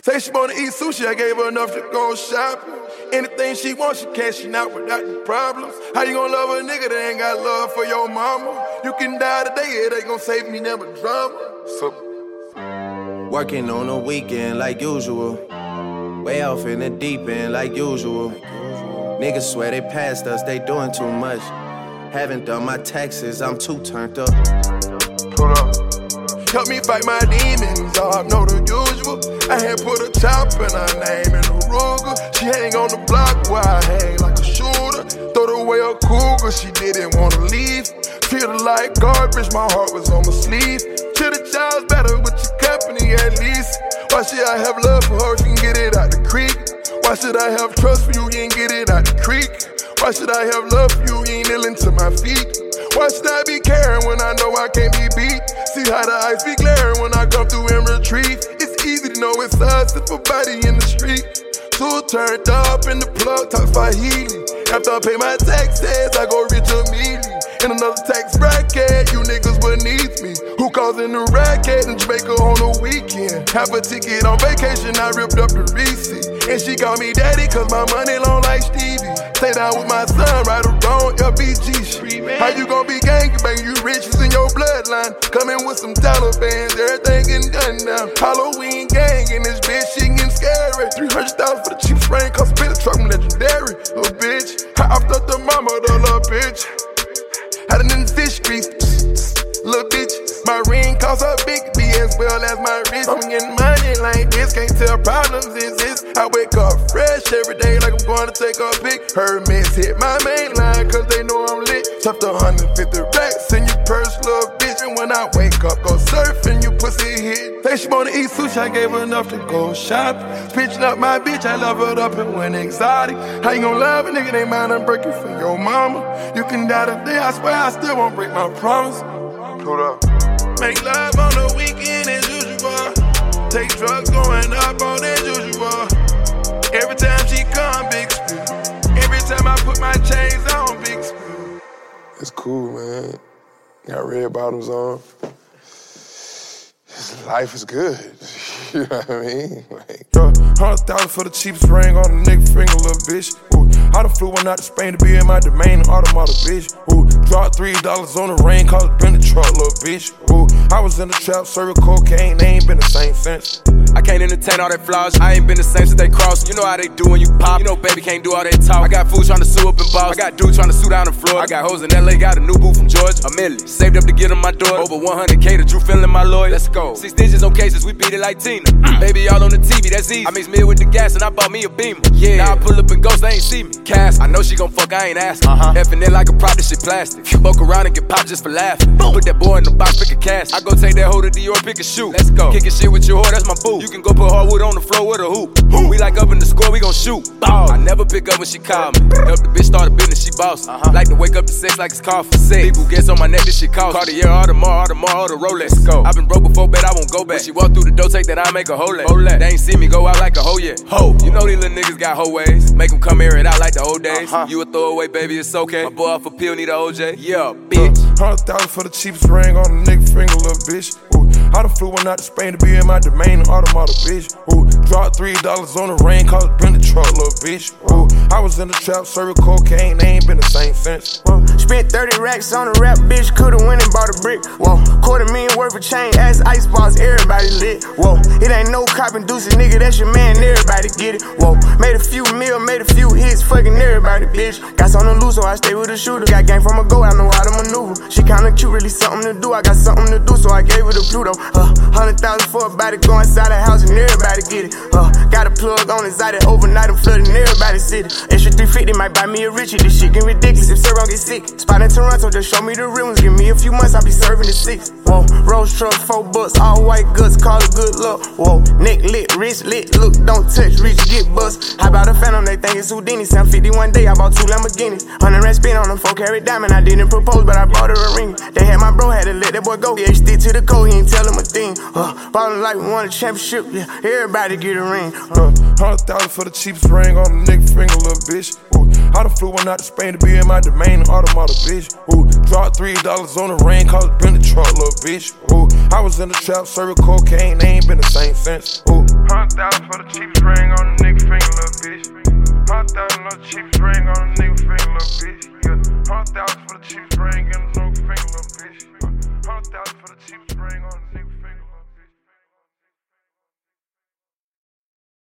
Say she wanna eat sushi, I gave her enough to go shopping. Anything she wants, she cashing out without the problems. How you gonna love a nigga that ain't got love for your mama? You can die today, it ain't gonna save me never drama. Working on the weekend like usual. Way off in the deep end like usual. Niggas swear they passed us, they doing too much. Haven't done my taxes, I'm too turned up. Hold up. Help me fight my demons, I know the usual. I had put a chop in her name in a Ruger. She hang on the block where I hang like a shooter. Throw away a cougar, she didn't wanna leave. Treat her like garbage, my heart was on my sleeve. Treat the child's better with your company at least. Why should I have love for her if you can get it out the creek? Why should I have trust for you, you ain't get it out the creek? Why should I have love for you, you ain't kneeling to my feet? Why should I be caring when I know I can't be beat? See how the ice be glaring when I come through and retreat. It's easy to know it's us if a body in the street. Two turned up in the plug, talk Swahili. After I pay my taxes, I go rich immediately. In another tax bracket, you niggas beneath me. Who causing the racket in Jamaica on the weekend? Have a ticket on vacation, I ripped up the receipt. And she called me daddy cause my money long like Stevie. Stay down with my son, right or wrong, LBG shit. How you gon' be gangbang, you rich, it's in your bloodline. Coming with some Talibans, everything getting done now. Halloween gang in this bitch, shit getting scary. 300,000 for the cheap spring, cause a bit of truck, legendary. Little bitch, I off the mama, the little bitch. Had it in the fish streets, little bitch. My ring costs a big B as well as my wrist. I'm getting money like this, can't tell problems exist. I wake up fresh every day like I'm going to take a pic. Hermes hit my main line cause they know I'm lit. Tough to 150 racks in your purse, little bitch. And when I wake up, go surfing, you pussy hit. Say she wanna eat sushi, I gave her enough to go shopping. Pitching up my bitch, I love her up and went exotic. How you gon' love a nigga, they mind I'm breaking for your mama? You can die today, I swear I still won't break my promise. Hold up. Make love on the weekend as usual. Take drugs going up on as usual. Every time she come, big spill. Every time I put my chains on, big spill. It's cool, man. Got red bottoms on. Life is good. You know what I mean? Like, 100,000 for the cheapest ring on a nigga finger, little bitch. Ooh, I done flew one out to Spain to be in my domain, an automata, bitch. Ooh, dropped $3 on the rain, cause it been the truck, little bitch. Ooh, I was in the trap, serving cocaine, they ain't been the same since. I can't entertain all that flaws. I ain't been the same since they crossed. You know how they do when you pop. You know baby can't do all that talk. I got fools trying to sue up in Boston. I got dudes trying to sue down in Florida. I got hoes in LA, got a new boo from Georgia. A million. Saved up to get on my door. Over 100K to Drew feeling my lawyer. Let's go. 6 digits on cases, we beat it like Tina. Baby all on the TV, that's easy. I mix meal with the gas and I bought me a Beamer. Yeah. Now I pull up in ghost, they ain't see me. Cass, I know she gon' fuck, I ain't asking. Effing it like a prop, this shit plastic. Fuck around and get popped just for laughing. Boom. Put that boy in the box, pick a cast. I go take that hoe to Dior, pick a shoe. Let's go. Kickin' shit with your whore, that's my boo. You can go put hardwood on the floor with a hoop. We like up in the score, we gon' shoot. I never pick up when she call me. Help the bitch start a business, she boss. Like to wake up to sex like it's called for sex. People gets on my neck, this shit cost. Cartier, Audemars, the Rolex. Go. I've been broke before, bet I won't go back. When she walk through the door, take that, I make a hole. They ain't see me go out like a hoe yet. Ho, you know these little niggas got hoe ways. Make them come here and out like the old days. You a throwaway, baby, it's okay. My boy off a pill, need a OJ. Yeah, bitch. 100,000 for the cheapest ring on a nigga finger, little bitch. Ooh, I done flew one out to Spain to be in my domain, an automata, bitch. Ooh, dropped $3 on the rain, cause it been the truck, little bitch. Ooh, I was in the trap, serving cocaine, they ain't been the same since. Spent 30 racks on a rap, bitch, could've went and bought a brick. Whoa, $250,000 worth of chain, ass ice balls, everybody lit. Whoa, it ain't no cop inducing, nigga, that's your man, everybody get it. Whoa, made a few mil, made a few hits, fucking everybody, bitch. Got something to lose, so I stay with a shooter. Got game from a go, I know how to maneuver. She kinda cute, really something to do. I got something to do, so I gave her the Pluto. 100,000 for a body, go inside the house and everybody get it. Got a plug on inside it, overnight I'm flooding everybody's city. Extra 350 might buy me a Richie. This shit get ridiculous if Sarah get sick. Spot in Toronto, just show me the real ones. Give me a few months, I'll be serving the 6. Whoa, Rolls truck, $4, all white goods, call it good luck. Whoa, neck lit, wrist lit, look, don't touch, reach, get bust. How about a Phantom, they think it's Houdini. 751 day, I bought 2 Lamborghinis. 100 rand spin on them, 4-carat diamond. I didn't propose, but I bought her a ring. They had my bro, had to let that boy go. Yeah, he stick to the code, he ain't tell him a thing. Ballin' like we won a championship, yeah, everybody get a ring. 100,000 for the cheapest ring on a nigga finger, little bitch. Ooh, I done flew one out to Spain to be in my domain, an automata, bitch. Ooh, dropped $3 on the rain, cause it been the truck, little bitch. Ooh, I was in the trap, serving cocaine, they ain't been the same since. Ooh. 100,000 for the cheapest ring on a nigga finger, little bitch. 100,000 for the cheapest ring on a nigga finger, little bitch. Yeah, 100,000 for the cheapest